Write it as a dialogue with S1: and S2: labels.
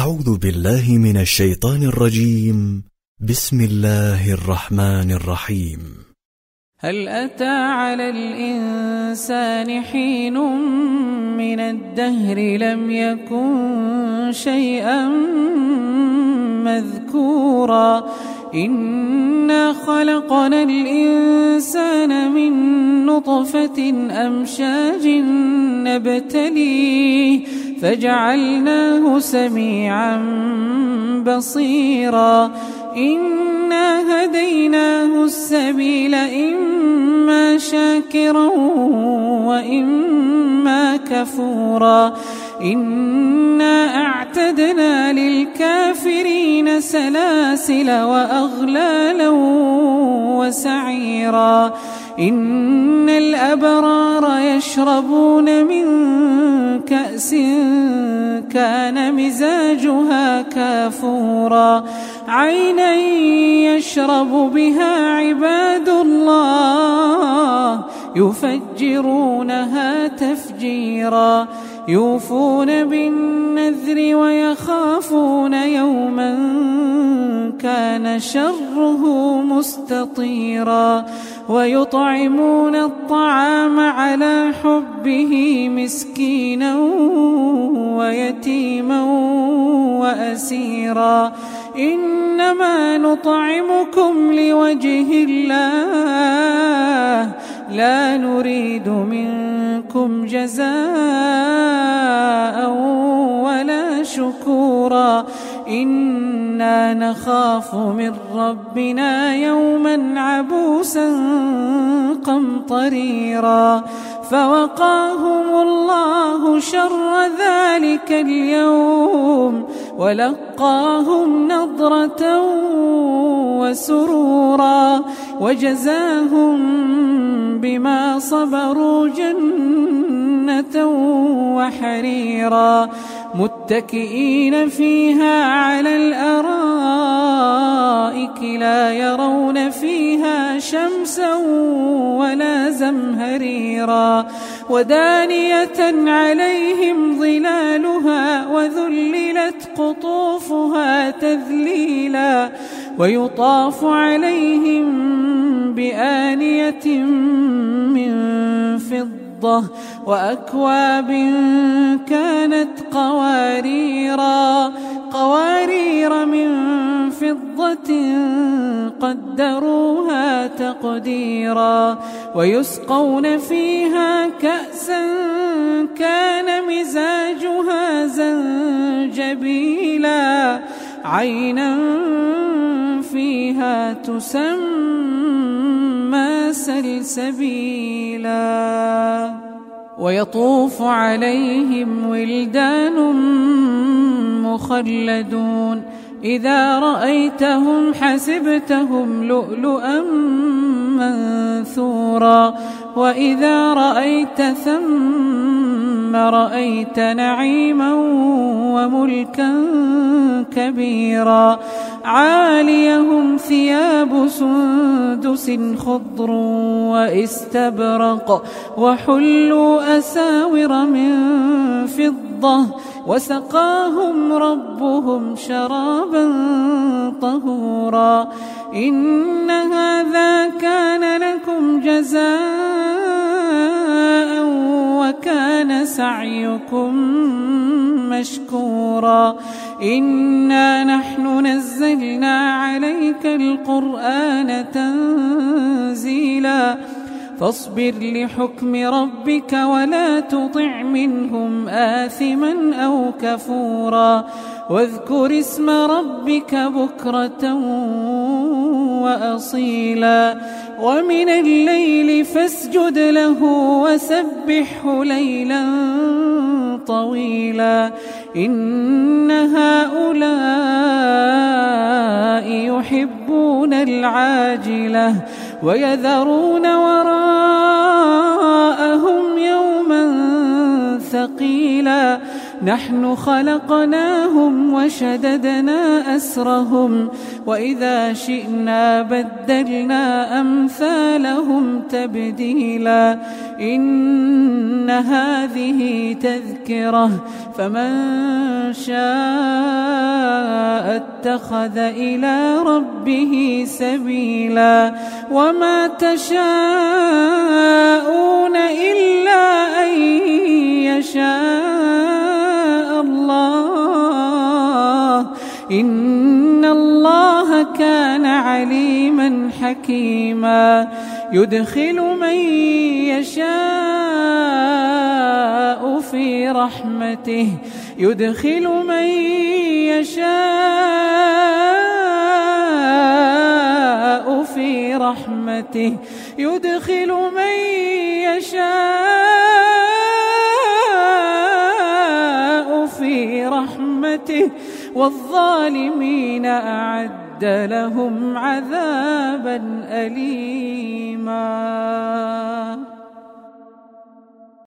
S1: أعوذ بالله من الشيطان الرجيم. بسم الله الرحمن الرحيم.
S2: هل أتى على الإنسان حين من الدهر لم يكن شيئا مذكورا إنا خلقنا الإنسان من نطفة أمشاج نبتليه فجعلناه سميعا بصيرا إنا هديناه السبيل إما شاكرا وإما كفورا إنا أعتدنا للكافرين سلاسل وأغلالا وسعيرا إن الأبرار يشربون من كأس كان مزاجها كافورا عينا يشرب بها عباد الله يفجرونها تفجيرا يوفون بالنذر ويخافون يوما كان شره مستطيرا ويطعمون الطعام على حبه مسكينا ويتيما وأسيرا إنما نطعمكم لوجه الله لا نريد منكم جزاء ولا شكورا إنا نخاف من ربنا يوما عبوسا قمطريرا فوقاهم الله شر ذلك اليوم ولقاهم نضرة وسرورا وجزاهم بما صبروا جنة وحريرا متكئين فيها على الأرائك لا يرون فيها شمسا ولا زمهريرا ودانية عليهم ظلالها وذللت قطوفها تذليلا ويطاف عليهم بآنية من فضة وأكواب كانت قوارير من فضة قدروها تقديرا ويسقون فيها كأسا كان مزاجها زنجبيلا عينا فيها تسمى سلسبيلا ويطوف عليهم ولدان مخلدون إذا رأيتهم حسبتهم لؤلؤا منثورا وإذا رأيت ثم رأيت نعيما وملكا كبيرا عاليهم ثياب سندس خضر واستبرق وحلوا أساور من فضة وسقاهم ربهم شرابا طهورا إن هذا كان لكم جزاء وكان سعيكم مشكورا إنا نحن نزلنا عليك القرآن تنزيلا فاصبر لحكم ربك ولا تطع منهم آثما أو كفورا واذكر اسم ربك بكرة وأصيلا ومن الليل فاسجد له وسبحه ليلا طويلا إن هؤلاء يحبون العاجلة ويذرون وراءهم يوما ثقيلا نحن خلقناهم وشددنا أسرهم وإذا شئنا بدلنا أمثالهم تبديلا إن هذه تذكرة فمن شاء اتخذ إلى ربه سبيلا وما تشاءون إلا أن يشاء الله إن الله كان عليما حكيما يدخل من يشاء في رحمته يدخل من يشاء في رحمته يدخل من يشاء في رحمته والظالمين أعد لهم عذابا أليما.